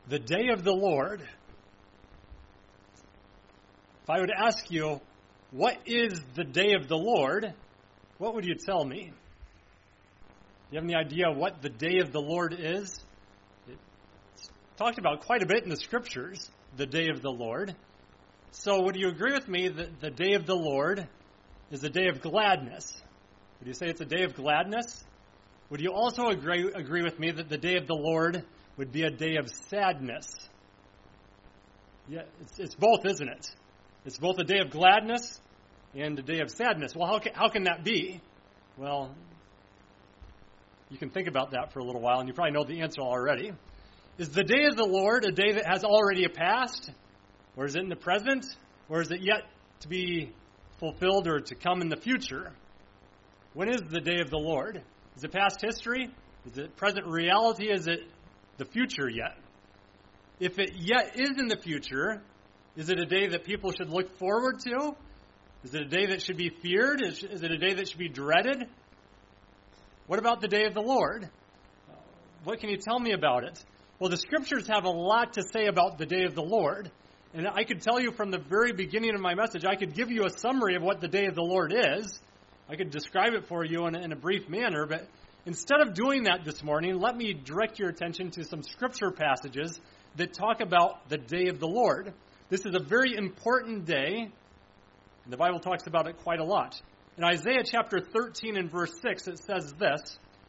The day of the Lord. If I would ask you, what is the day of the Lord, what would you tell me? Do you have any idea what the day of the Lord is? It's talked about quite a bit in the Scriptures, the day of the Lord. So would you agree with me that the day of the Lord is a day of gladness? Would you say it's a day of gladness? Would you also agree with me that the day of the Lord would be a day of sadness? Yeah, it's both, isn't it? It's both a day of gladness and a day of sadness. Well, how can that be? Well, you can think about that for a little while, and you probably know the answer already. Is the day of the Lord a day that has already passed? Or is it in the present? Or is it yet to be fulfilled or to come in the future? When is the day of the Lord? Is it past history? Is it present reality? Is it the future yet? If it yet is in the future, is it a day that people should look forward to? Is it a day that should be feared? Is it a day that should be dreaded? What about the day of the Lord? What can you tell me about it? Well, the Scriptures have a lot to say about the day of the Lord. And I could tell you from the very beginning of my message, I could give you a summary of what the day of the Lord is. I could describe it for you in a brief manner, but instead of doing that this morning, let me direct your attention to some Scripture passages that talk about the day of the Lord. This is a very important day, and the Bible talks about it quite a lot. In Isaiah chapter 13 and verse 6, it says this,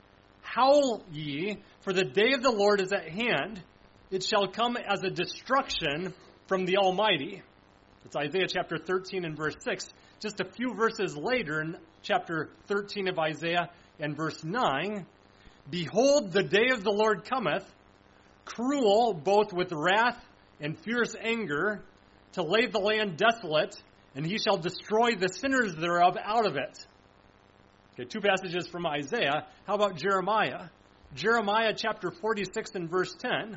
"Howl ye, for the day of the Lord is at hand. It shall come as a destruction from the Almighty." It's Isaiah chapter 13 and verse 6. Just a few verses later, in chapter 13 of Isaiah and verse 9, "Behold, the day of the Lord cometh, cruel both with wrath and fierce anger, to lay the land desolate, and he shall destroy the sinners thereof out of it." Okay, two passages from Isaiah. How about Jeremiah? Jeremiah chapter 46 and verse 10.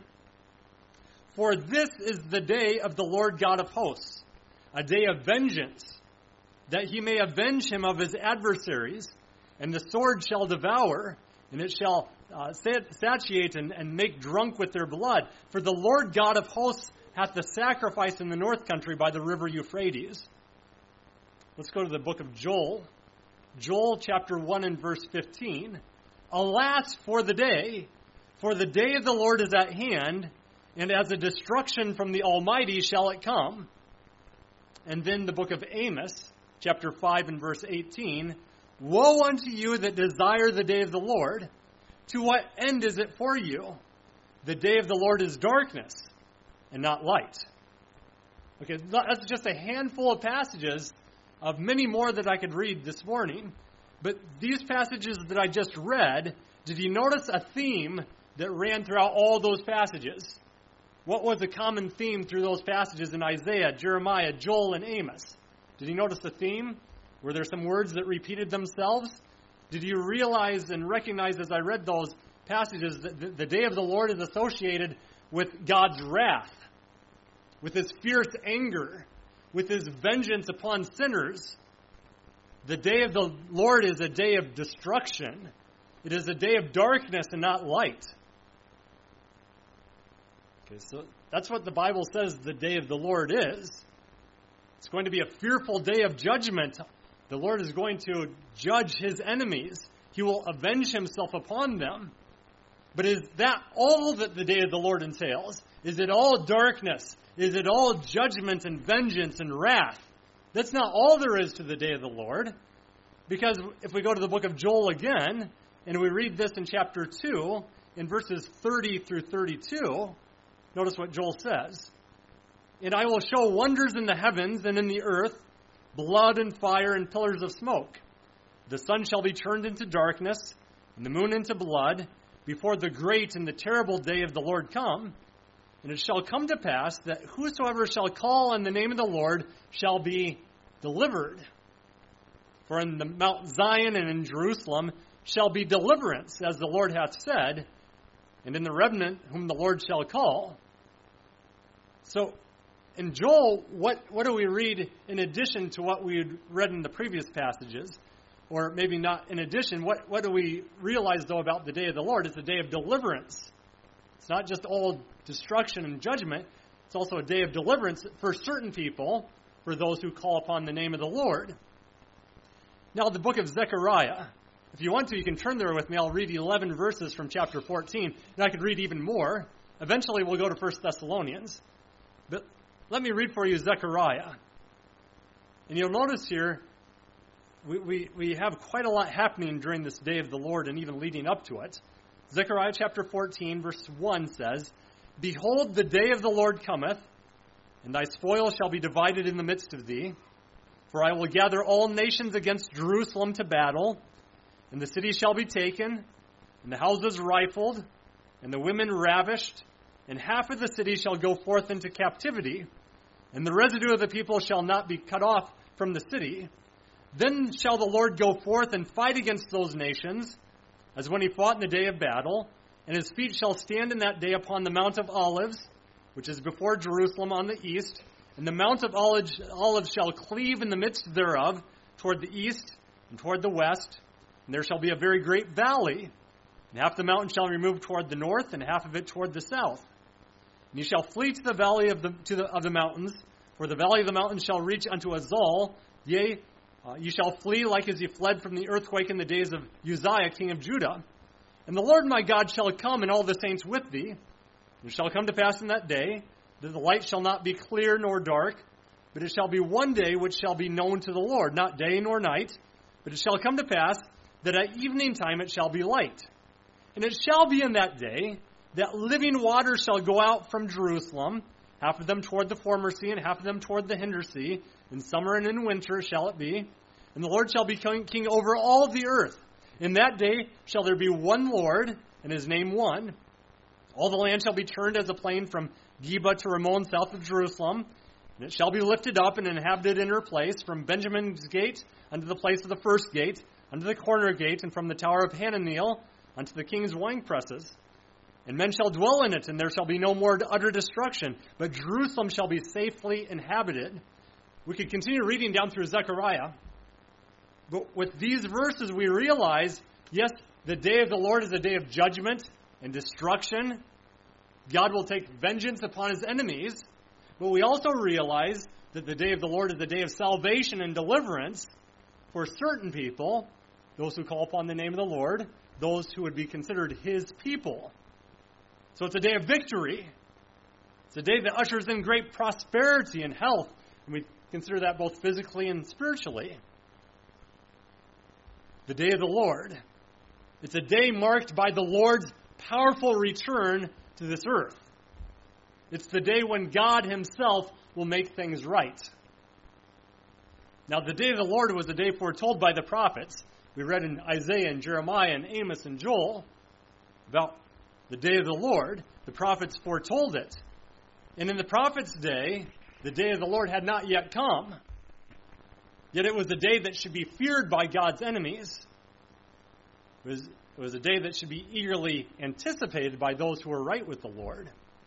"For this is the day of the Lord God of hosts, a day of vengeance, that he may avenge him of his adversaries, and the sword shall devour, and it shall satiate and make drunk with their blood. For the Lord God of hosts hath the sacrifice in the north country by the river Euphrates." Let's go to the book of Joel. Joel chapter 1 and verse 15. "Alas for the day of the Lord is at hand, and as a destruction from the Almighty shall it come." And then the book of Amos, chapter 5 and verse 18. "Woe unto you that desire the day of the Lord! To what end is it for you? The day of the Lord is darkness, and not light." Okay, that's just a handful of passages of many more that I could read this morning. But these passages that I just read, did you notice a theme that ran throughout all those passages? What was a common theme through those passages in Isaiah, Jeremiah, Joel, and Amos? Did you notice a theme? Were there some words that repeated themselves? Did you realize and recognize as I read those passages that the day of the Lord is associated with God's wrath, with his fierce anger, with his vengeance upon sinners? The day of the Lord is a day of destruction. It is a day of darkness and not light. Okay, so that's what the Bible says the day of the Lord is. It's going to be a fearful day of judgment. The Lord is going to judge his enemies. He will avenge himself upon them. But is that all that the day of the Lord entails? Is it all darkness? Is it all judgment and vengeance and wrath? That's not all there is to the day of the Lord. Because if we go to the book of Joel again, and we read this in chapter 2, in verses 30 through 32, notice what Joel says. "And I will show wonders in the heavens and in the earth, blood and fire and pillars of smoke. The sun shall be turned into darkness, and the moon into blood, before the great and the terrible day of the Lord come. And it shall come to pass that whosoever shall call on the name of the Lord shall be delivered. For in the Mount Zion and in Jerusalem shall be deliverance, as the Lord hath said, and in the remnant whom the Lord shall call." So, in Joel, what do we read in addition to what we had read in the previous passages? Or maybe not in addition. What do we realize, though, about the day of the Lord? It's a day of deliverance. It's not just all destruction and judgment. It's also a day of deliverance for certain people, for those who call upon the name of the Lord. Now, the book of Zechariah. If you want to, you can turn there with me. I'll read 11 verses from chapter 14, and I could read even more. Eventually, we'll go to 1 Thessalonians. But let me read for you Zechariah. And you'll notice here, we have quite a lot happening during this day of the Lord and even leading up to it. Zechariah chapter 14, verse 1 says, Behold, the day of the Lord cometh, and thy spoil shall be divided in the midst of thee. For I will gather all nations against Jerusalem to battle, and the city shall be taken, and the houses rifled, and the women ravished, and half of the city shall go forth into captivity, and the residue of the people shall not be cut off from the city. Then shall the Lord go forth and fight against those nations, as when he fought in the day of battle, and his feet shall stand in that day upon the Mount of Olives, which is before Jerusalem on the east, and the Mount of Olives shall cleave in the midst thereof, toward the east and toward the west, and there shall be a very great valley, and half the mountain shall remove toward the north, and half of it toward the south. And ye shall flee to the valley of the mountains, for the valley of the mountains shall reach unto Azal, yea, ye shall flee like as ye fled from the earthquake in the days of Uzziah, king of Judah. And the Lord my God shall come, and all the saints with thee. And it shall come to pass in that day, that the light shall not be clear nor dark, but it shall be one day which shall be known to the Lord, not day nor night. But it shall come to pass, that at evening time it shall be light. And it shall be in that day, that living water shall go out from Jerusalem, half of them toward the former sea, and half of them toward the hinder sea. In summer and in winter shall it be. And the Lord shall be king over all the earth. In that day shall there be one Lord, and his name one. All the land shall be turned as a plain from Geba to Ramon south of Jerusalem. And it shall be lifted up and inhabited in her place, from Benjamin's gate unto the place of the first gate, unto the corner gate, and from the tower of Hananiel unto the king's winepresses. And men shall dwell in it, and there shall be no more utter destruction, but Jerusalem shall be safely inhabited. We could continue reading down through Zechariah. But with these verses we realize, yes, the day of the Lord is a day of judgment and destruction. God will take vengeance upon his enemies. But we also realize that the day of the Lord is a day of salvation and deliverance for certain people, those who call upon the name of the Lord, those who would be considered his people. So it's a day of victory. It's a day that ushers in great prosperity and health. And we consider that both physically and spiritually. The day of the Lord. It's a day marked by the Lord's powerful return to this earth. It's the day when God himself will make things right. Now, the day of the Lord was a day foretold by the prophets. We read in Isaiah and Jeremiah and Amos and Joel about the day of the Lord. The prophets foretold it. And in the prophet's day, the day of the Lord had not yet come. Yet it was a day that should be feared by God's enemies. It was a day that should be eagerly anticipated by those who were right with the Lord.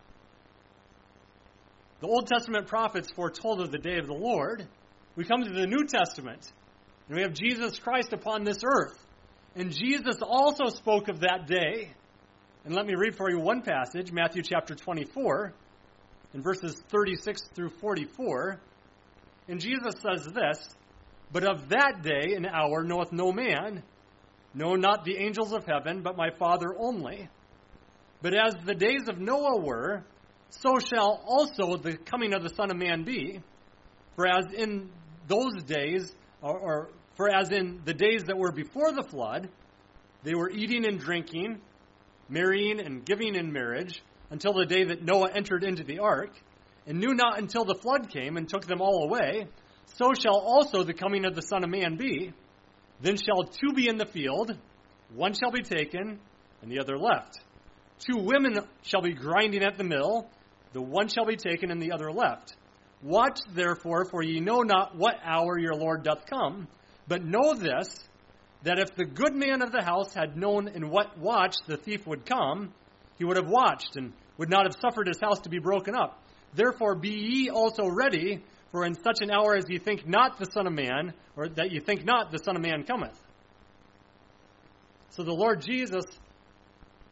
The Old Testament prophets foretold of the day of the Lord. We come to the New Testament, and we have Jesus Christ upon this earth. And Jesus also spoke of that day. And let me read for you one passage, Matthew chapter 24, in verses 36 through 44. And Jesus says this, But of that day and hour knoweth no man, no, not the angels of heaven, but my Father only. But as the days of Noah were, so shall also the coming of the Son of Man be. For as in those days, for as in the days that were before the flood, they were eating and drinking, marrying and giving in marriage, until the day that Noah entered into the ark, and knew not until the flood came and took them all away, so shall also the coming of the Son of Man be. Then shall two be in the field, one shall be taken, and the other left. Two women shall be grinding at the mill, the one shall be taken, and the other left. Watch therefore, for ye know not what hour your Lord doth come. But know this, that if the good man of the house had known in what watch the thief would come, he would have watched, and would not have suffered his house to be broken up. Therefore be ye also ready, for in such an hour as ye think not the Son of Man, or that ye think not the Son of Man cometh. So the Lord Jesus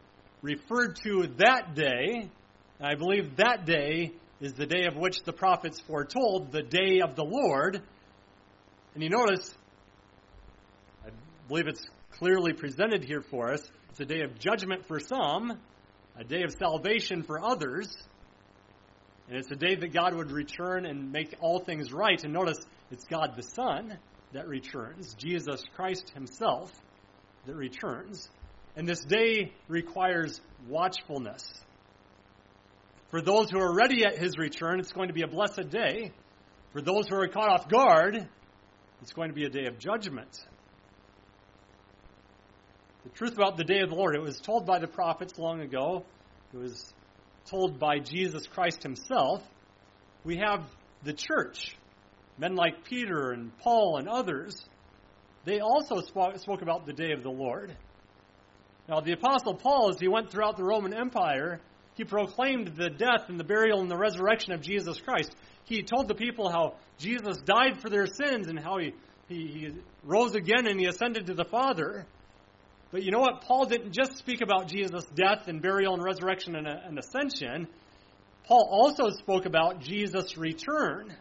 referred to that day, and I believe that day is the day of which the prophets foretold, the day of the Lord. And you notice, I believe it's clearly presented here for us, it's a day of judgment for some, a day of salvation for others, and it's a day that God would return and make all things right. And notice, it's God the Son that returns, Jesus Christ himself that returns. And this day requires watchfulness. For those who are ready at his return, it's going to be a blessed day. For those who are caught off guard, it's going to be a day of judgment. The truth about the day of the Lord, it was told by the prophets long ago. It was told by Jesus Christ himself. We have the church, men like Peter and Paul and others. They also spoke about the day of the Lord. Now, the Apostle Paul, as he went throughout the Roman Empire, he proclaimed the death and the burial and the resurrection of Jesus Christ. He told the people how Jesus died for their sins and how he rose again and he ascended to the Father. But you know what? Paul didn't just speak about Jesus' death and burial and resurrection and ascension. Paul also spoke about Jesus' return.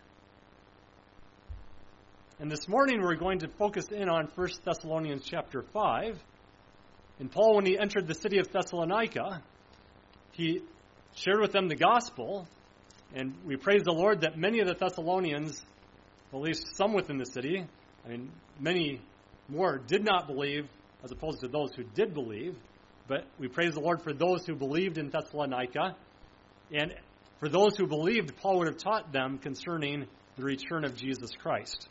And this morning we're going to focus in on 1 Thessalonians chapter 5. And Paul, when he entered the city of Thessalonica, he shared with them the gospel. And we praise the Lord that many of the Thessalonians, at least some within the city, many more did not believe, as opposed to those who did believe. But we praise the Lord for those who believed in Thessalonica. And for those who believed, Paul would have taught them concerning the return of Jesus Christ.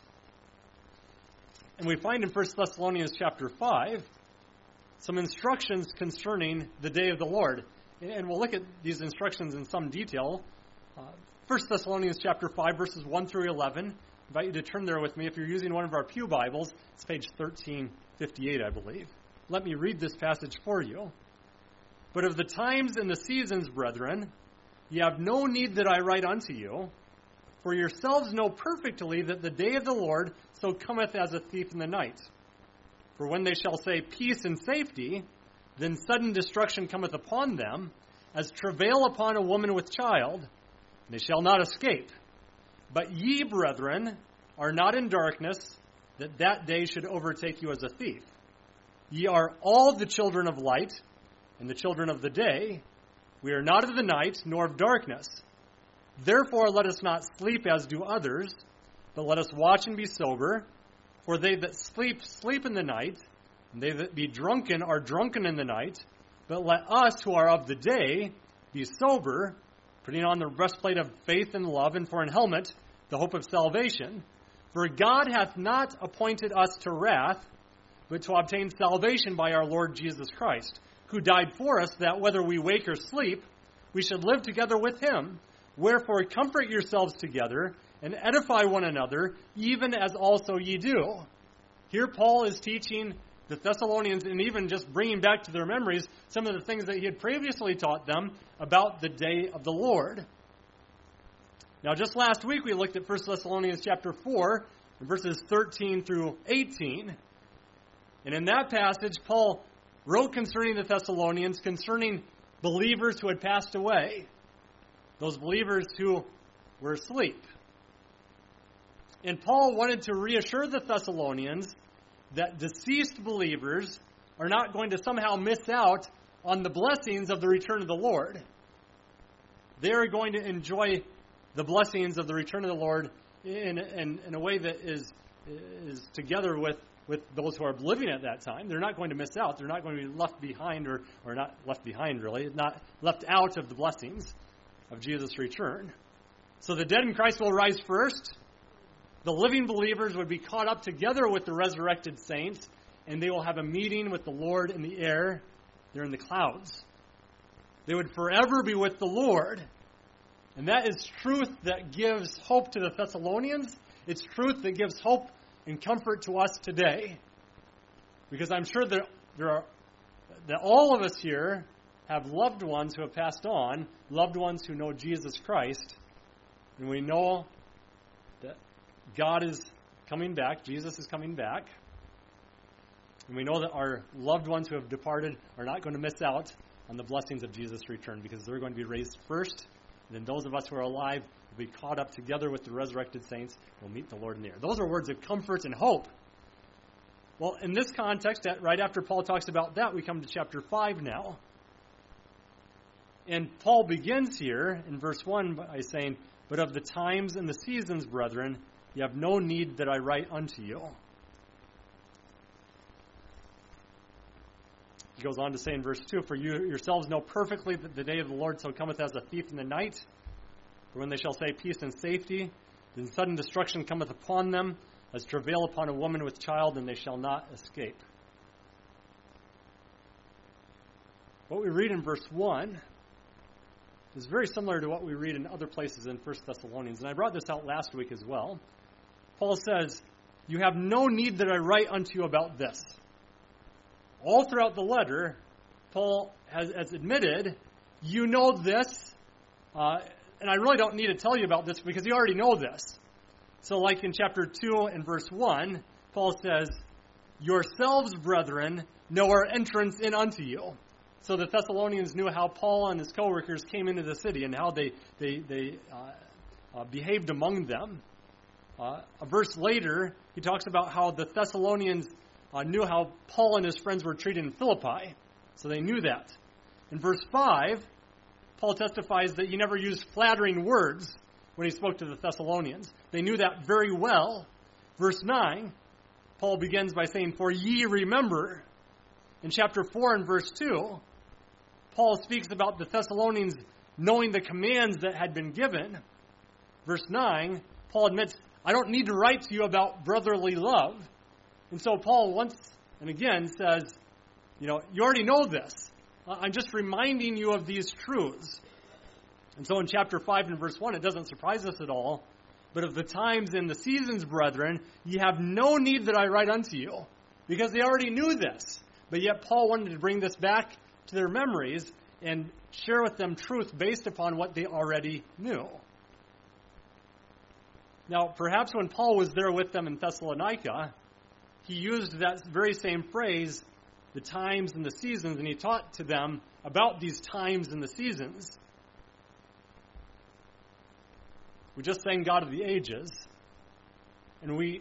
And we find in 1 Thessalonians chapter 5 some instructions concerning the day of the Lord. And we'll look at these instructions in some detail. 1 Thessalonians chapter 5, verses 1 through 11. I invite you to turn there with me. If you're using one of our pew Bibles, it's page 1358, I believe. Let me read this passage for you. But of the times and the seasons, brethren, ye have no need that I write unto you, for yourselves know perfectly that the day of the Lord so cometh as a thief in the night. For when they shall say peace and safety, then sudden destruction cometh upon them, as travail upon a woman with child, and they shall not escape. But ye, brethren, are not in darkness, that that day should overtake you as a thief. Ye are all the children of light, and the children of the day. We are not of the night, nor of darkness. Therefore let us not sleep as do others, but let us watch and be sober. For they that sleep, sleep in the night, and they that be drunken are drunken in the night. But let us who are of the day be sober, putting on the breastplate of faith and love, and for an helmet the hope of salvation. For God hath not appointed us to wrath, but to obtain salvation by our Lord Jesus Christ, who died for us, that whether we wake or sleep, we should live together with him. Wherefore comfort yourselves together, and edify one another, even as also ye do. Here Paul is teaching the Thessalonians, and even just bringing back to their memories some of the things that he had previously taught them about the day of the Lord. Now, just last week we looked at 1 Thessalonians chapter 4, verses 13 through 18. And in that passage, Paul wrote concerning the Thessalonians, concerning believers who had passed away, those believers who were asleep. And Paul wanted to reassure the Thessalonians that deceased believers are not going to somehow miss out on the blessings of the return of the Lord. They are going to enjoy the blessings of the return of the Lord in a way that is together with those who are living at that time. They're not going to miss out. They're not going to be left behind, or not left behind really, not left out of the blessings of Jesus' return. So the dead in Christ will rise first. The living believers would be caught up together with the resurrected saints, and they will have a meeting with the Lord in the air. They're in the clouds. They would forever be with the Lord. And that is truth that gives hope to the Thessalonians. It's truth that gives hope and comfort to us today. Because I'm sure that that all of us here have loved ones who have passed on, loved ones who know Jesus Christ, and we know that God is coming back, Jesus is coming back, and we know that our loved ones who have departed are not going to miss out on the blessings of Jesus' return, because they're going to be raised first, and then those of us who are alive will be caught up together with the resurrected saints. We'll meet the Lord in the air. Those are words of comfort and hope. Well, in this context, right after Paul talks about that, we come to chapter 5 now. And Paul begins here in verse 1 by saying, "But of the times and the seasons, brethren, you have no need that I write unto you." He goes on to say in verse 2, "For you yourselves know perfectly that the day of the Lord so cometh as a thief in the night. For when they shall say peace and safety, then sudden destruction cometh upon them, as travail upon a woman with child, and they shall not escape." What we read in verse 1 is very similar to what we read in other places in 1 Thessalonians. And I brought this out last week as well. Paul says, "You have no need that I write unto you about this." All throughout the letter, Paul has admitted, you know this, and I really don't need to tell you about this because you already know this. So like in chapter 2 and verse 1, Paul says, "Yourselves, brethren, know our entrance in unto you." So the Thessalonians knew how Paul and his co-workers came into the city and how they behaved among them. A verse later, he talks about how the Thessalonians knew how Paul and his friends were treated in Philippi. So they knew that. In verse 5, Paul testifies that he never used flattering words when he spoke to the Thessalonians. They knew that very well. Verse 9, Paul begins by saying, "For ye remember." In chapter 4 and verse 2, Paul speaks about the Thessalonians knowing the commands that had been given. Verse 9, Paul admits, "I don't need to write to you about brotherly love." And so Paul once and again says, you already know this. I'm just reminding you of these truths. And so in chapter 5 and verse 1, it doesn't surprise us at all. "But of the times and the seasons, brethren, ye have no need that I write unto you." Because they already knew this. But yet Paul wanted to bring this back to their memories and share with them truth based upon what they already knew. Now, perhaps when Paul was there with them in Thessalonica, he used that very same phrase, the times and the seasons, and he taught to them about these times and the seasons. We just sang God of the Ages, and we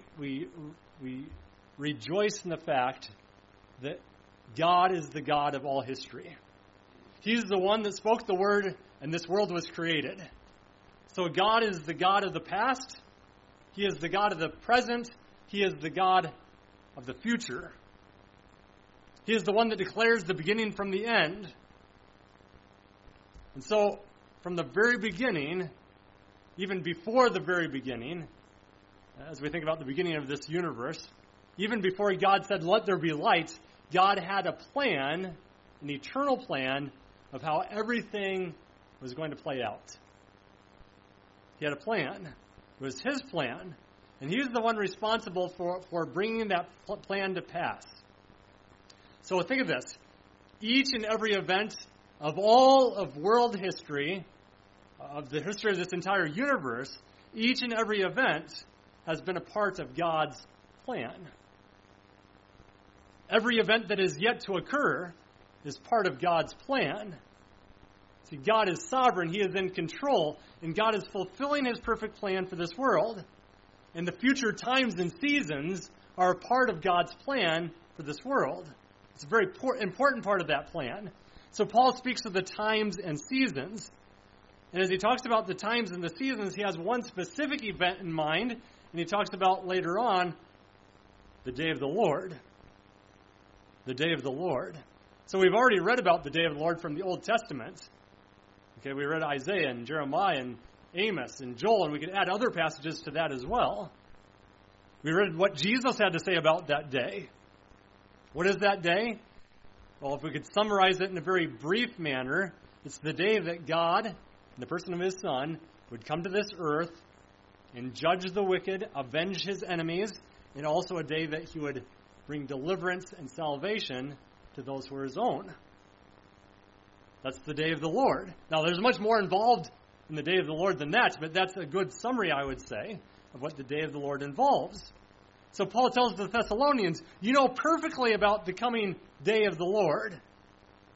rejoice in the fact that God is the God of all history. He's the one that spoke the word, and this world was created. So God is the God of the past, He is the God of the present, He is the God of the future. He is the one that declares the beginning from the end. And so, from the very beginning, even before the very beginning, as we think about the beginning of this universe, even before God said, "Let there be light," God had a plan, an eternal plan, of how everything was going to play out. He had a plan. It was His plan. And He was the one responsible for bringing that plan to pass. So think of this. Each and every event of all of world history, of the history of this entire universe, each and every event has been a part of God's plan. Every event that is yet to occur is part of God's plan. See, God is sovereign. He is in control. And God is fulfilling His perfect plan for this world. And the future times and seasons are a part of God's plan for this world. It's a very important part of that plan. So Paul speaks of the times and seasons. And as he talks about the times and the seasons, he has one specific event in mind. And he talks about later on the day of the Lord. The day of the Lord. So we've already read about the day of the Lord from the Old Testament. Okay, we read Isaiah and Jeremiah and Amos and Joel, and we could add other passages to that as well. We read what Jesus had to say about that day. What is that day? Well, if we could summarize it in a very brief manner, it's the day that God, in the person of His Son, would come to this earth and judge the wicked, avenge His enemies, and also a day that He would bring deliverance and salvation to those who are His own. That's the day of the Lord. Now, there's much more involved in the day of the Lord than that, but that's a good summary, I would say, of what the day of the Lord involves. So Paul tells the Thessalonians, you know perfectly about the coming day of the Lord.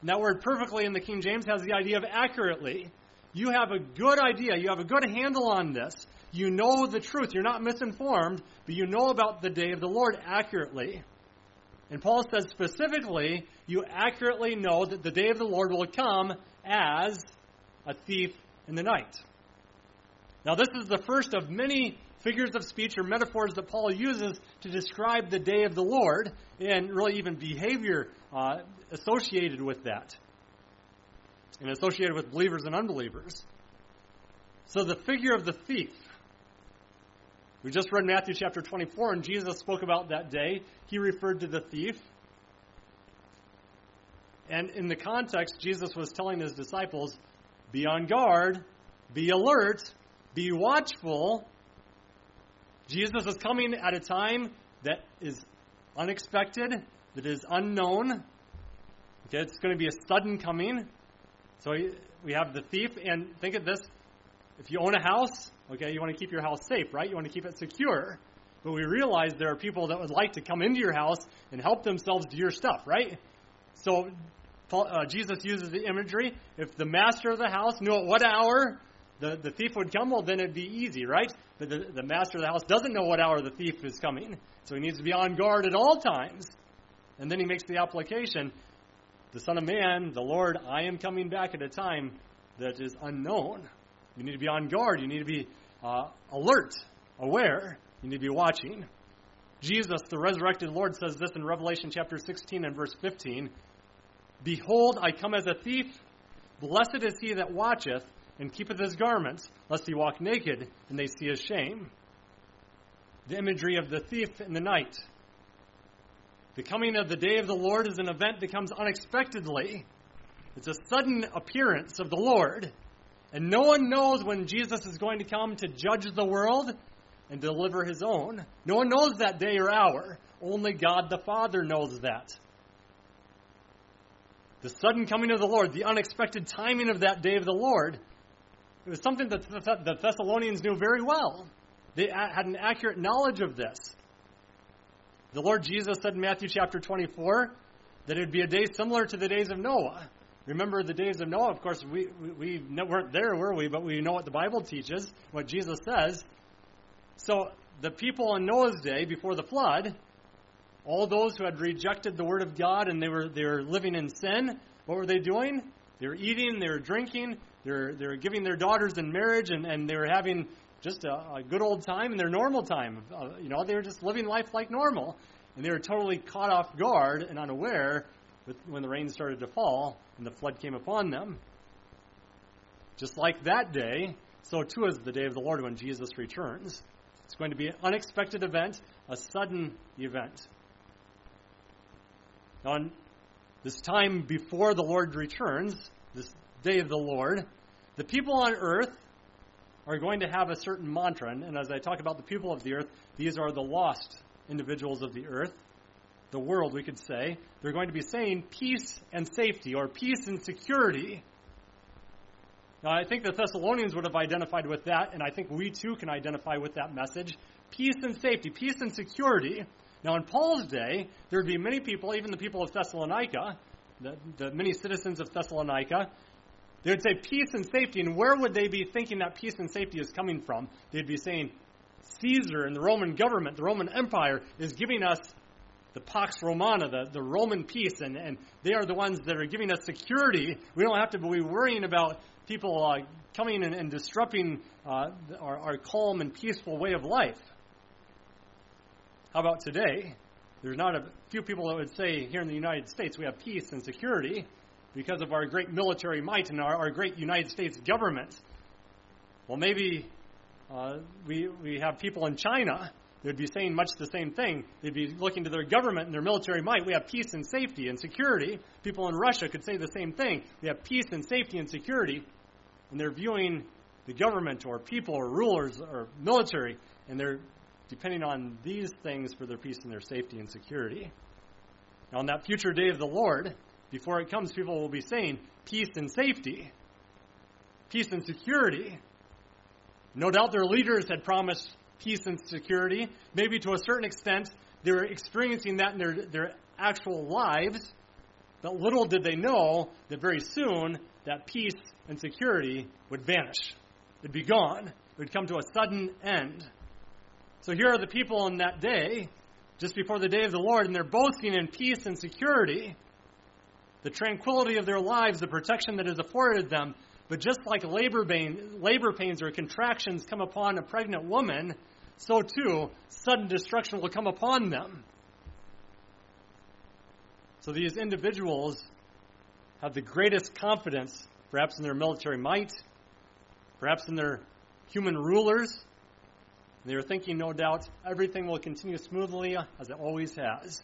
And that word perfectly in the King James has the idea of accurately. You have a good idea. You have a good handle on this. You know the truth. You're not misinformed, but you know about the day of the Lord accurately. And Paul says specifically, you accurately know that the day of the Lord will come as a thief in the night. Now, this is the first of many figures of speech or metaphors that Paul uses to describe the day of the Lord, and really even behavior associated with that, and associated with believers and unbelievers. So the figure of the thief. We just read Matthew chapter 24, and Jesus spoke about that day. He referred to the thief. And in the context, Jesus was telling his disciples, be on guard, be alert, be watchful. Jesus is coming at a time that is unexpected, that is unknown. Okay, it's going to be a sudden coming. So we have the thief, and think of this. If you own a house, okay, you want to keep your house safe, right? You want to keep it secure. But we realize there are people that would like to come into your house and help themselves to your stuff, right? So Jesus uses the imagery. If the master of the house knew at what hour the thief would come, well, then it'd be easy, right? But the master of the house doesn't know what hour the thief is coming. So he needs to be on guard at all times. And then he makes the application, the Son of Man, the Lord, I am coming back at a time that is unknown. You need to be on guard. You need to be alert, aware. You need to be watching. Jesus, the resurrected Lord, says this in Revelation chapter 16 and verse 15. Behold, I come as a thief. Blessed is he that watcheth and keepeth his garments, lest he walk naked and they see his shame. The imagery of the thief in the night. The coming of the day of the Lord is an event that comes unexpectedly. It's a sudden appearance of the Lord. And no one knows when Jesus is going to come to judge the world and deliver his own. No one knows that day or hour. Only God the Father knows that. The sudden coming of the Lord, the unexpected timing of that day of the Lord, it was something that the Thessalonians knew very well. They had an accurate knowledge of this. The Lord Jesus said in Matthew chapter 24 that it would be a day similar to the days of Noah. Remember the days of Noah? Of course, we weren't there, were we? But we know what the Bible teaches, what Jesus says. So the people in Noah's day, before the flood, all those who had rejected the Word of God and they were living in sin, what were they doing? They were eating, they were drinking, they were giving their daughters in marriage, and they were having just a good old time in their normal time. They were just living life like normal. And they were totally caught off guard and unaware when the rain started to fall and the flood came upon them. Just like that day, so too is the day of the Lord when Jesus returns. It's going to be an unexpected event, a sudden event. On this time before the Lord returns, this day of the Lord, the people on earth are going to have a certain mantra. And as I talk about the people of the earth, these are the lost individuals of the earth, the world, we could say. They're going to be saying peace and safety, or peace and security. Now, I think the Thessalonians would have identified with that, and I think we too can identify with that message. Peace and safety, peace and security. Now, in Paul's day, there would be many people, even the people of Thessalonica, the many citizens of Thessalonica, they would say peace and safety, and where would they be thinking that peace and safety is coming from? They'd be saying Caesar and the Roman government, the Roman Empire, is giving us the Pax Romana, the Roman peace, and they are the ones that are giving us security. We don't have to be worrying about people coming and disrupting our calm and peaceful way of life. How about today? There's not a few people that would say here in the United States we have peace and security because of our great military might and our great United States government. Well, maybe we have people in China that would be saying much the same thing. They'd be looking to their government and their military might. We have peace and safety and security. People in Russia could say the same thing. We have peace and safety and security. And they're viewing the government or people or rulers or military, and they're depending on these things for their peace and their safety and security. Now, on that future day of the Lord, before it comes, people will be saying peace and safety, peace and security. No doubt their leaders had promised peace and security. Maybe to a certain extent, they were experiencing that in their actual lives. But little did they know that very soon that peace and security would vanish. It'd be gone. It would come to a sudden end. So here are the people in that day, just before the day of the Lord, and they're boasting in peace and security, the tranquility of their lives, the protection that is afforded them. But just like labor pains or contractions come upon a pregnant woman, so too sudden destruction will come upon them. So these individuals have the greatest confidence, perhaps in their military might, perhaps in their human rulers. They are thinking, no doubt, everything will continue smoothly as it always has.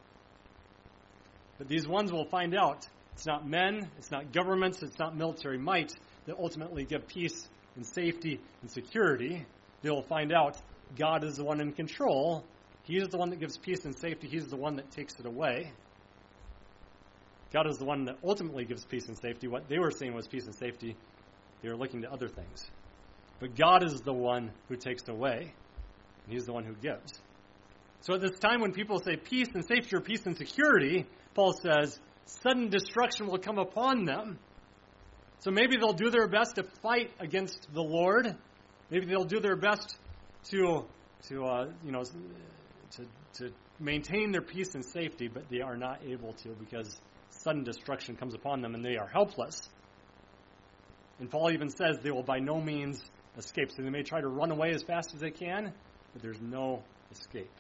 But these ones will find out it's not men, it's not governments, it's not military might that ultimately give peace and safety and security. They will find out God is the one in control. He is the one that gives peace and safety. He's the one that takes it away. God is the one that ultimately gives peace and safety. What they were saying was peace and safety. They were looking to other things. But God is the one who takes away. And He's the one who gives. So at this time when people say peace and safety or peace and security, Paul says sudden destruction will come upon them. So maybe they'll do their best to fight against the Lord. Maybe they'll do their best to maintain their peace and safety, but they are not able to because sudden destruction comes upon them and they are helpless. And Paul even says they will by no means escape. So they may try to run away as fast as they can, but there's no escape.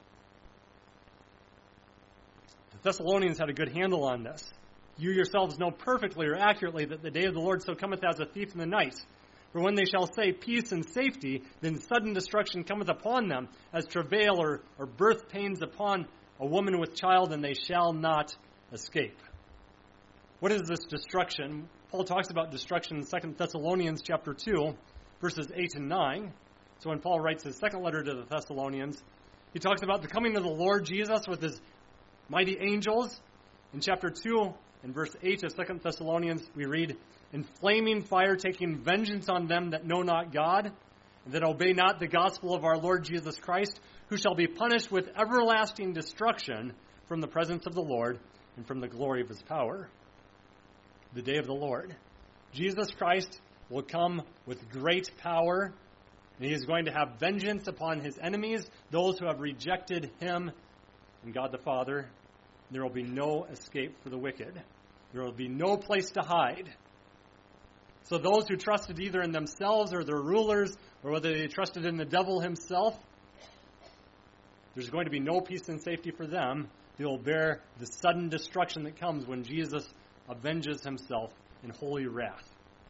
The Thessalonians had a good handle on this. You yourselves know perfectly or accurately that the day of the Lord so cometh as a thief in the night. For when they shall say peace and safety, then sudden destruction cometh upon them, as travail or birth pains upon a woman with child, and they shall not escape. What is this destruction? Paul talks about destruction in 2 Thessalonians chapter 2, verses 8 and 9. So when Paul writes his second letter to the Thessalonians, he talks about the coming of the Lord Jesus with his mighty angels. In chapter 2 and verse 8 of 2 Thessalonians, we read, in flaming fire taking vengeance on them that know not God, and that obey not the gospel of our Lord Jesus Christ, who shall be punished with everlasting destruction from the presence of the Lord and from the glory of His power. The day of the Lord. Jesus Christ will come with great power, and He is going to have vengeance upon His enemies, those who have rejected Him and God the Father. There will be no escape for the wicked. There will be no place to hide. So those who trusted either in themselves or their rulers, or whether they trusted in the devil himself, there's going to be no peace and safety for them. They will bear the sudden destruction that comes when Jesus avenges Himself in holy wrath.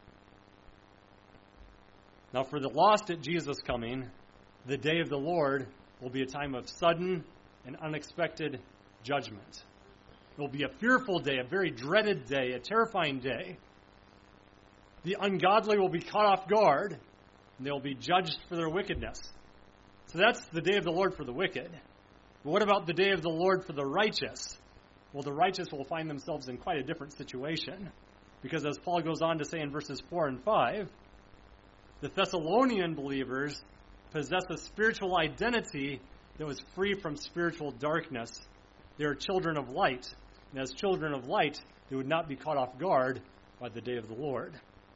Now for the lost at Jesus' coming, the day of the Lord will be a time of sudden and unexpected judgment. It will be a fearful day, a very dreaded day, a terrifying day. The ungodly will be caught off guard, and they will be judged for their wickedness. So that's the day of the Lord for the wicked. But what about the day of the Lord for the righteous? Well, the righteous will find themselves in quite a different situation. Because as Paul goes on to say in verses 4 and 5, the Thessalonian believers possess a spiritual identity that was free from spiritual darkness. They are children of light. And as children of light, they would not be caught off guard by the day of the Lord.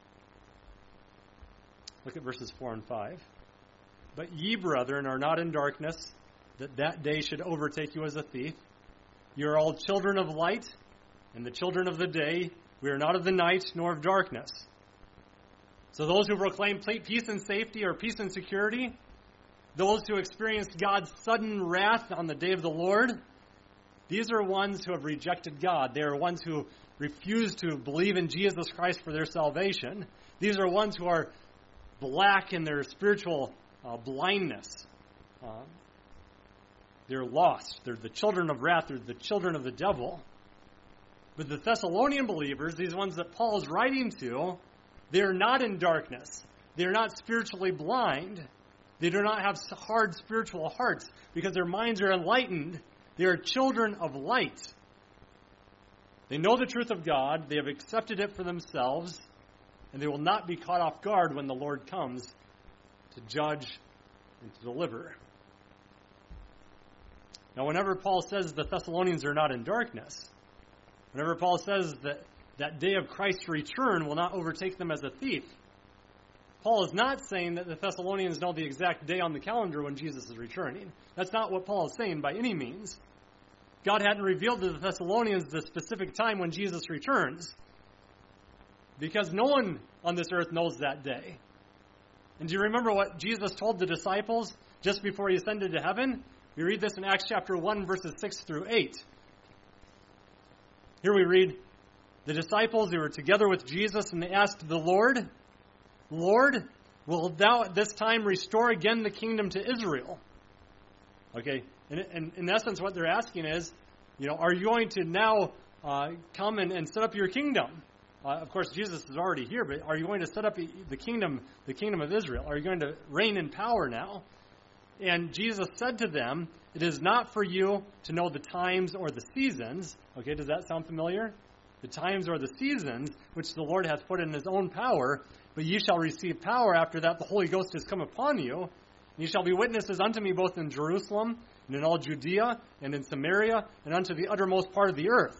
Look at verses 4 and 5. But ye, brethren, are not in darkness, that day should overtake you as a thief. You are all children of light, and the children of the day. We are not of the night, nor of darkness. So those who proclaim peace and safety or peace and security, those who experience God's sudden wrath on the day of the Lord, these are ones who have rejected God. They are ones who refuse to believe in Jesus Christ for their salvation. These are ones who are black in their spiritual blindness. They're lost. They're the children of wrath. They're the children of the devil. But the Thessalonian believers, these ones that Paul is writing to, they're not in darkness. They're not spiritually blind. They do not have hard spiritual hearts because their minds are enlightened. They are children of light. They know the truth of God. They have accepted it for themselves. And they will not be caught off guard when the Lord comes to judge and to deliver. Now, whenever Paul says the Thessalonians are not in darkness, Whenever Paul says that that day of Christ's return will not overtake them as a thief, Paul is not saying that the Thessalonians know the exact day on the calendar when Jesus is returning. That's not what Paul is saying by any means. God hadn't revealed to the Thessalonians the specific time when Jesus returns, because no one on this earth knows that day. And do you remember what Jesus told the disciples just before he ascended to heaven? We read this in Acts chapter 1, verses 6 through 8. Here we read, the disciples, they were together with Jesus, and they asked the Lord, Lord, wilt thou at this time restore again the kingdom to Israel? Okay, and in essence what they're asking is, are you going to now come and set up your kingdom? Of course, Jesus is already here, but are you going to set up the kingdom of Israel? Are you going to reign in power now? And Jesus said to them, it is not for you to know the times or the seasons. Okay, does that sound familiar? The times or the seasons which the Lord hath put in his own power, but ye shall receive power after that the Holy Ghost is come upon you. And ye shall be witnesses unto me both in Jerusalem and in all Judea and in Samaria and unto the uttermost part of the earth.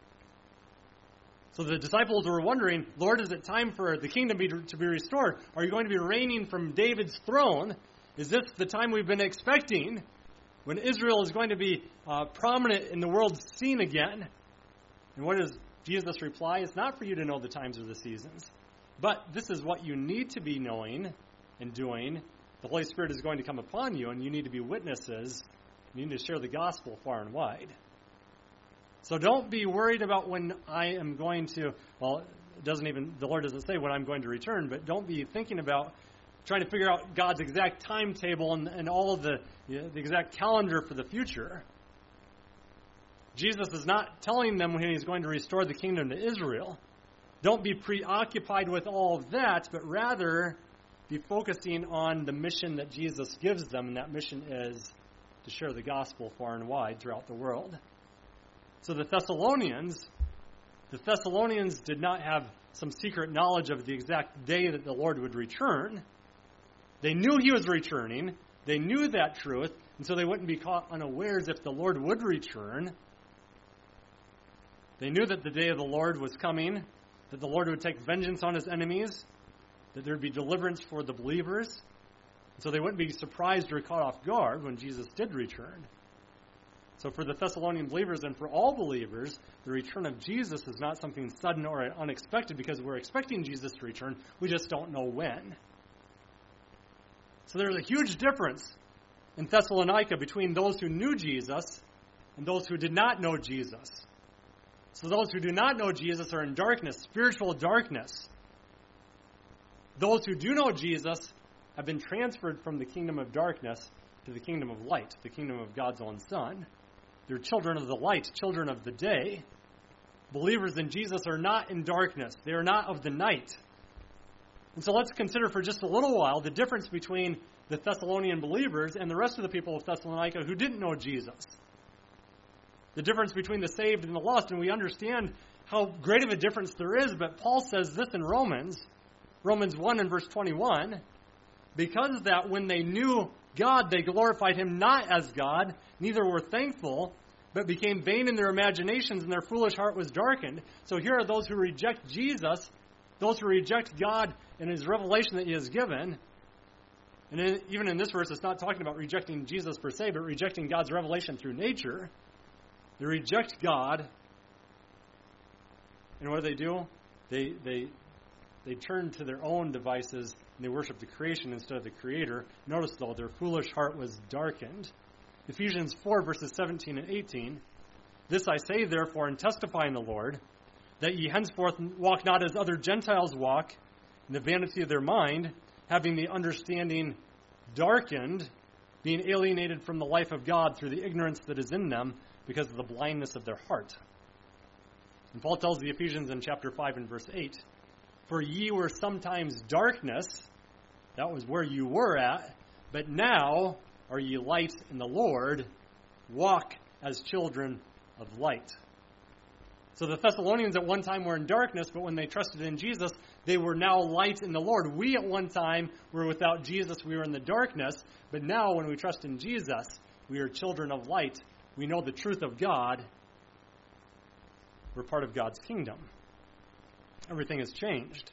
So the disciples were wondering, Lord, is it time for the kingdom to be restored? Are you going to be reigning from David's throne? Is this the time we've been expecting when Israel is going to be prominent in the world's scene again? And what does Jesus reply? It's not for you to know the times or the seasons, but this is what you need to be knowing and doing. The Holy Spirit is going to come upon you, and you need to be witnesses. You need to share the gospel far and wide. So don't be worried about when I am going to, the Lord doesn't say when I'm going to return, but don't be thinking about trying to figure out God's exact timetable and all of the exact calendar for the future. Jesus is not telling them when he's going to restore the kingdom to Israel. Don't be preoccupied with all of that, but rather be focusing on the mission that Jesus gives them, and that mission is to share the gospel far and wide throughout the world. So the Thessalonians did not have some secret knowledge of the exact day that the Lord would return. They knew he was returning. They knew that truth, and so they wouldn't be caught unawares if the Lord would return. They knew that the day of the Lord was coming, that the Lord would take vengeance on his enemies, that there would be deliverance for the believers. So they wouldn't be surprised or caught off guard when Jesus did return. So for the Thessalonian believers and for all believers, the return of Jesus is not something sudden or unexpected because we're expecting Jesus to return. We just don't know when. So there's a huge difference in Thessalonica between those who knew Jesus and those who did not know Jesus. So those who do not know Jesus are in darkness, spiritual darkness. Those who do know Jesus have been transferred from the kingdom of darkness to the kingdom of light, the kingdom of God's own Son. They're children of the light, children of the day. Believers in Jesus are not in darkness. They are not of the night. And so let's consider for just a little while the difference between the Thessalonian believers and the rest of the people of Thessalonica who didn't know Jesus. The difference between the saved and the lost, and we understand how great of a difference there is, but Paul says this in Romans 1 and verse 21, because that when they knew God, they glorified him not as God, neither were thankful, but became vain in their imaginations, and their foolish heart was darkened. So here are those who reject Jesus, those who reject God and his revelation that he has given. And even in this verse, it's not talking about rejecting Jesus per se, but rejecting God's revelation through nature. They reject God, and what do? They turn to their own devices, and they worship the creation instead of the Creator. Notice, though, their foolish heart was darkened. Ephesians 4, verses 17 and 18, this I say, therefore, and testify in the Lord, that ye henceforth walk not as other Gentiles walk, in the vanity of their mind, having the understanding darkened, being alienated from the life of God through the ignorance that is in them, because of the blindness of their heart. And Paul tells the Ephesians in chapter 5 and verse 8, for ye were sometimes darkness, that was where you were at, but now are ye light in the Lord, walk as children of light. So the Thessalonians at one time were in darkness, but when they trusted in Jesus, they were now light in the Lord. We at one time were without Jesus, we were in the darkness, but now when we trust in Jesus, we are children of light. We know the truth of God. We're part of God's kingdom. Everything has changed.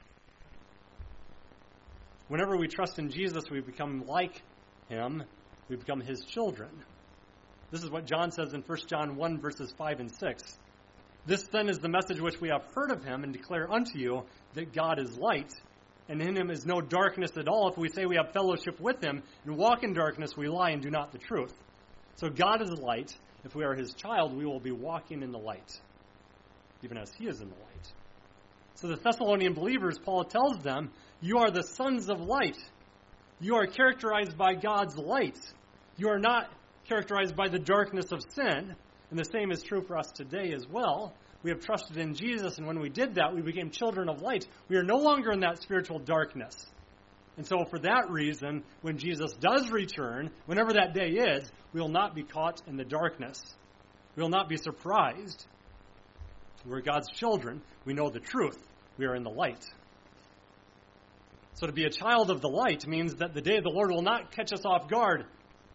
Whenever we trust in Jesus, we become like him. We become his children. This is what John says in 1 John 1, verses 5 and 6. This then is the message which we have heard of him and declare unto you, that God is light, and in him is no darkness at all. If we say we have fellowship with him and walk in darkness, we lie and do not the truth. So God is light. If we are his child, we will be walking in the light, even as he is in the light. So the Thessalonian believers, Paul tells them, you are the sons of light. You are characterized by God's light. You are not characterized by the darkness of sin. And the same is true for us today as well. We have trusted in Jesus, and when we did that, we became children of light. We are no longer in that spiritual darkness. And so for that reason, when Jesus does return, whenever that day is, we will not be caught in the darkness. We will not be surprised. We're God's children. We know the truth. We are in the light. So to be a child of the light means that the day of the Lord will not catch us off guard.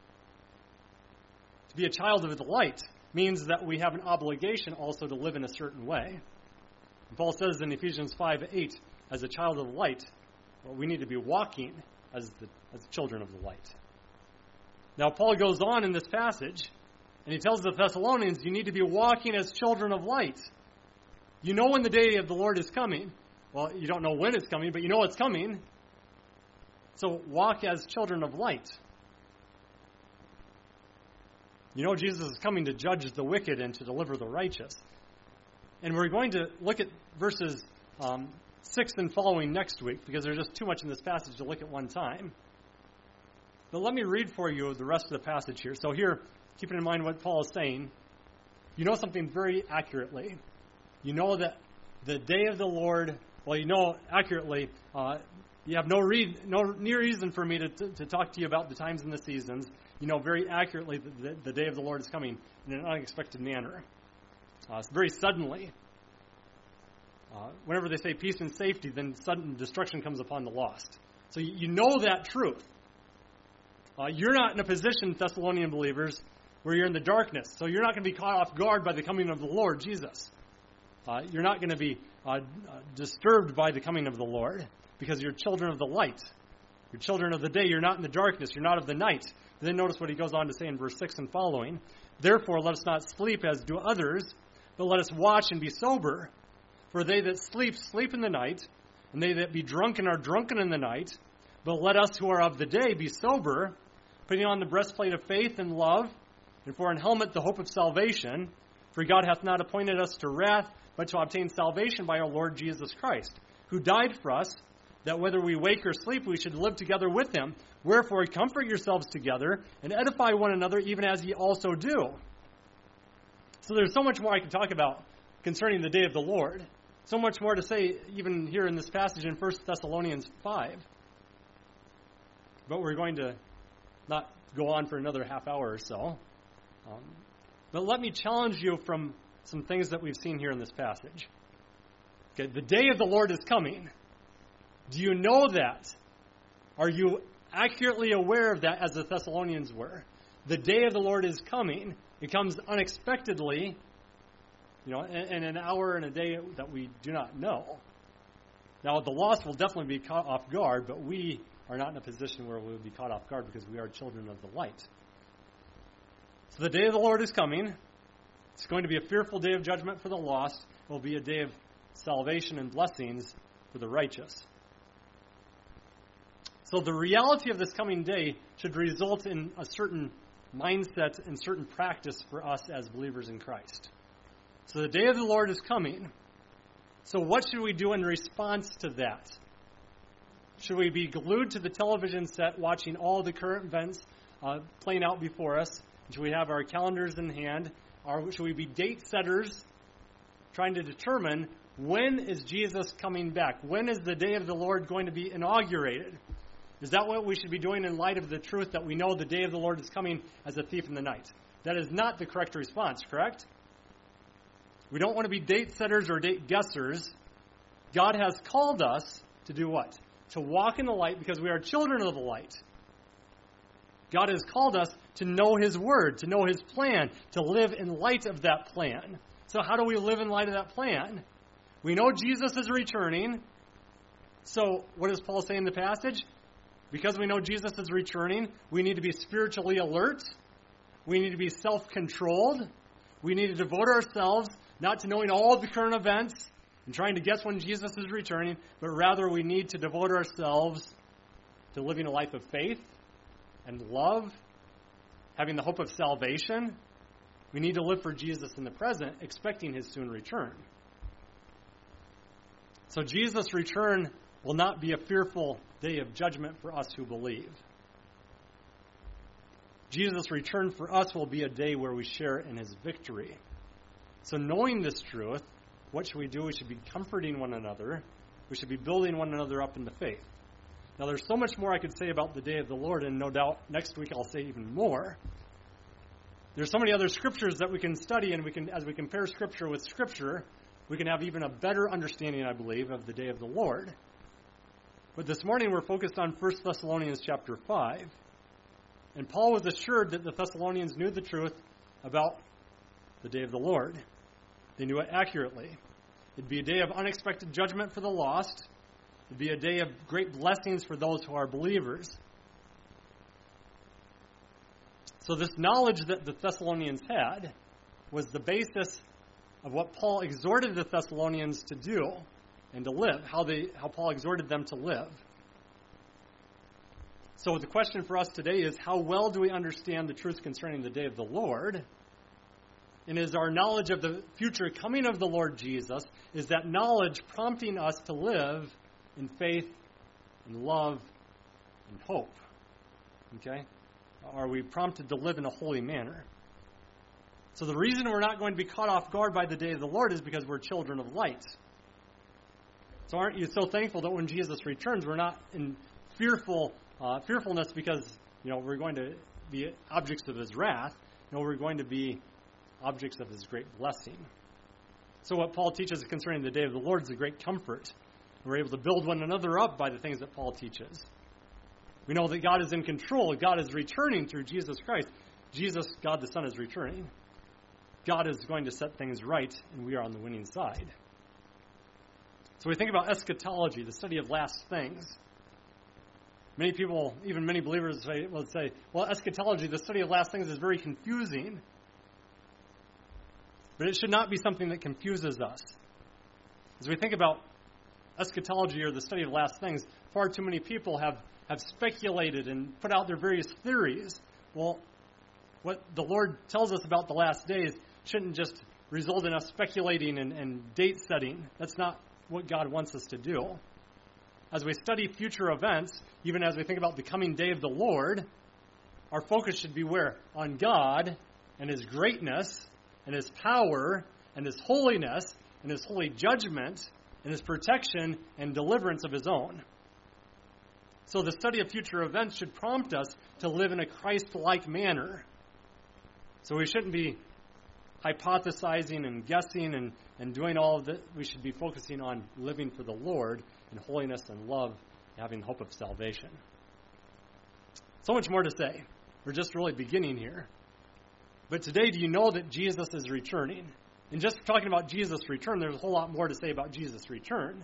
To be a child of the light means that we have an obligation also to live in a certain way. And Paul says in Ephesians 5:8, as a child of the light, well, we need to be walking as children of the light. Now, Paul goes on in this passage, and he tells the Thessalonians, you need to be walking as children of light. You know when the day of the Lord is coming. Well, you don't know when it's coming, but you know it's coming. So walk as children of light. You know Jesus is coming to judge the wicked and to deliver the righteous. And we're going to look at verses 6 and following next week, because there's just too much in this passage to look at one time. But let me read for you the rest of the passage here. So here, keeping in mind what Paul is saying, you know something very accurately. You know that the day of the Lord, well, you know accurately, you have no near reason for me to talk to you about the times and the seasons. You know very accurately that the day of the Lord is coming in an unexpected manner. Very suddenly. Whenever they say peace and safety, then sudden destruction comes upon the lost. So you know that truth. You're not in a position, Thessalonian believers, where you're in the darkness. So you're not going to be caught off guard by the coming of the Lord Jesus. You're not going to be disturbed by the coming of the Lord, because you're children of the light. You're children of the day. You're not in the darkness. You're not of the night. And then notice what he goes on to say in verse 6 and following. Therefore, let us not sleep as do others, but let us watch and be sober. For they that sleep, sleep in the night, and they that be drunken are drunken in the night. But let us who are of the day be sober, putting on the breastplate of faith and love, and for an helmet the hope of salvation. For God hath not appointed us to wrath, but to obtain salvation by our Lord Jesus Christ, who died for us, that whether we wake or sleep, we should live together with him. Wherefore, comfort yourselves together, and edify one another, even as ye also do. So there's so much more I can talk about concerning the day of the Lord. So much more to say, even here in this passage in 1 Thessalonians 5. But we're going to not go on for another half hour or so. But let me challenge you from some things that we've seen here in this passage. Okay, the day of the Lord is coming. Do you know that? Are you accurately aware of that as the Thessalonians were? The day of the Lord is coming. It comes unexpectedly, in an hour and a day that we do not know. Now, the lost will definitely be caught off guard, but we are not in a position where we will be caught off guard because we are children of the light. So the day of the Lord is coming. It's going to be a fearful day of judgment for the lost. It will be a day of salvation and blessings for the righteous. So the reality of this coming day should result in a certain mindset and certain practice for us as believers in Christ. So the day of the Lord is coming. So what should we do in response to that? Should we be glued to the television set watching all the current events playing out before us? Should we have our calendars in hand? Or should we be date setters trying to determine when is Jesus coming back? When is the day of the Lord going to be inaugurated? Is that what we should be doing in light of the truth that we know the day of the Lord is coming as a thief in the night? That is not the correct response, correct? We don't want to be date setters or date guessers. God has called us to do what? To walk in the light because we are children of the light. God has called us to know His Word, to know His plan, to live in light of that plan. So how do we live in light of that plan? We know Jesus is returning. So what does Paul say in the passage? Because we know Jesus is returning, we need to be spiritually alert. We need to be self-controlled. We need to devote ourselves not to knowing all of the current events and trying to guess when Jesus is returning, but rather we need to devote ourselves to living a life of faith and love, having the hope of salvation. We need to live for Jesus in the present, expecting his soon return. So Jesus' return will not be a fearful day of judgment for us who believe. Jesus' return for us will be a day where we share in his victory. So knowing this truth, what should we do? We should be comforting one another. We should be building one another up in the faith. Now, there's so much more I could say about the day of the Lord, and no doubt next week I'll say even more. There's so many other scriptures that we can study, and as we compare Scripture with Scripture, we can have even a better understanding, I believe, of the day of the Lord. But this morning we're focused on 1 Thessalonians chapter 5. And Paul was assured that the Thessalonians knew the truth about the day of the Lord. They knew it accurately. It'd be a day of unexpected judgment for the lost. It'd be a day of great blessings for those who are believers. So this knowledge that the Thessalonians had was the basis of what Paul exhorted the Thessalonians to do and to live, how Paul exhorted them to live. So the question for us today is, how well do we understand the truth concerning the day of the Lord? And is our knowledge of the future coming of the Lord Jesus, is that knowledge prompting us to live in faith and love and hope? Okay? Are we prompted to live in a holy manner? So the reason we're not going to be caught off guard by the day of the Lord is because we're children of light. So aren't you so thankful that when Jesus returns, we're not in fearfulness because, we're going to be objects of his wrath. No, we're going to be objects of his great blessing. So what Paul teaches concerning the day of the Lord is a great comfort. We're able to build one another up by the things that Paul teaches. We know that God is in control. God is returning through Jesus Christ. Jesus, God the Son, is returning. God is going to set things right, and we are on the winning side. So we think about eschatology, the study of last things. Many people, even many believers, will say, well, eschatology, the study of last things, is very confusing. But it should not be something that confuses us. As we think about eschatology or the study of last things, far too many people have speculated and put out their various theories. Well, what the Lord tells us about the last days shouldn't just result in us speculating and date setting. That's not what God wants us to do. As we study future events, even as we think about the coming day of the Lord, our focus should be where? On God and his greatness and his power and his holiness and his holy judgment and his protection and deliverance of his own. So the study of future events should prompt us to live in a Christ-like manner. So we shouldn't be hypothesizing and guessing and doing all of that. We should be focusing on living for the Lord in holiness and love, having hope of salvation. So much more to say. We're just really beginning here. But today, do you know that Jesus is returning? And just talking about Jesus' return, there's a whole lot more to say about Jesus' return.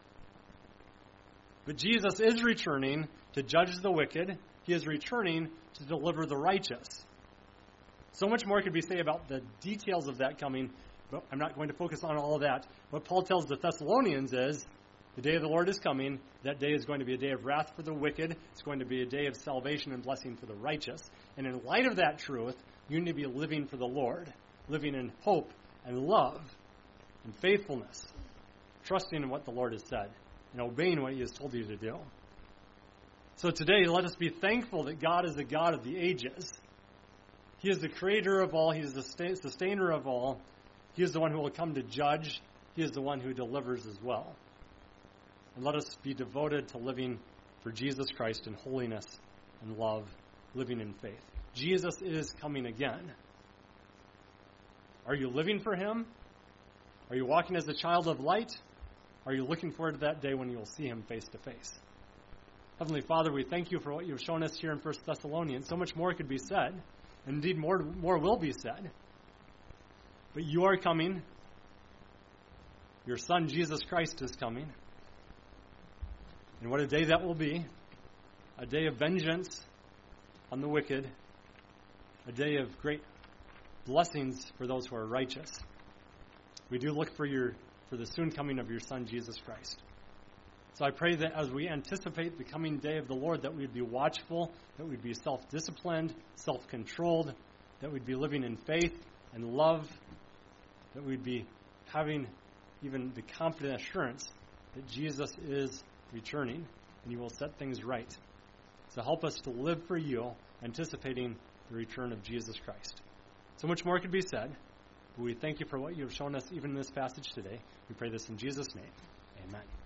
But Jesus is returning to judge the wicked. He is returning to deliver the righteous. So much more could be said about the details of that coming, but I'm not going to focus on all of that. What Paul tells the Thessalonians is, the day of the Lord is coming. That day is going to be a day of wrath for the wicked. It's going to be a day of salvation and blessing for the righteous. And in light of that truth, you need to be living for the Lord, living in hope and love and faithfulness, trusting in what the Lord has said and obeying what he has told you to do. So today, let us be thankful that God is the God of the ages. He is the creator of all. He is the sustainer of all. He is the one who will come to judge. He is the one who delivers as well. And let us be devoted to living for Jesus Christ in holiness and love, living in faith. Jesus is coming again. Are you living for him? Are you walking as a child of light? Are you looking forward to that day when you will see him face to face? Heavenly Father, we thank you for what you've shown us here in 1 Thessalonians. So much more could be said. Indeed, more will be said. But you are coming. your Son, Jesus Christ, is coming. And what a day that will be. A day of vengeance on the wicked. A day of great blessings for those who are righteous. We do look for the soon coming of your Son, Jesus Christ. So I pray that as we anticipate the coming day of the Lord, that we'd be watchful, that we'd be self-disciplined, self-controlled, that we'd be living in faith and love, that we'd be having even the confident assurance that Jesus is returning and He will set things right. So help us to live for you, anticipating the return of Jesus Christ. So much more could be said, but we thank you for what you have shown us even in this passage today. We pray this in Jesus' name. Amen.